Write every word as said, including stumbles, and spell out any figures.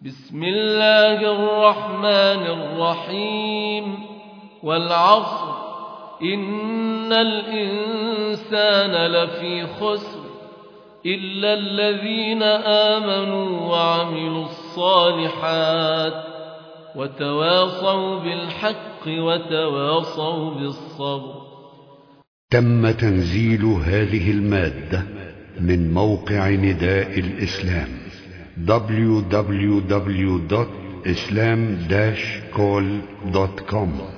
بسم الله الرحمن الرحيم والعصر إن الإنسان لفي خسر إلا الذين آمنوا وعملوا الصالحات وتواصوا بالحق وتواصوا بالصبر. تم تنزيل هذه المادة من موقع نداء الإسلام دبليو دبليو دبليو دوت إسلام داش كول دوت كوم.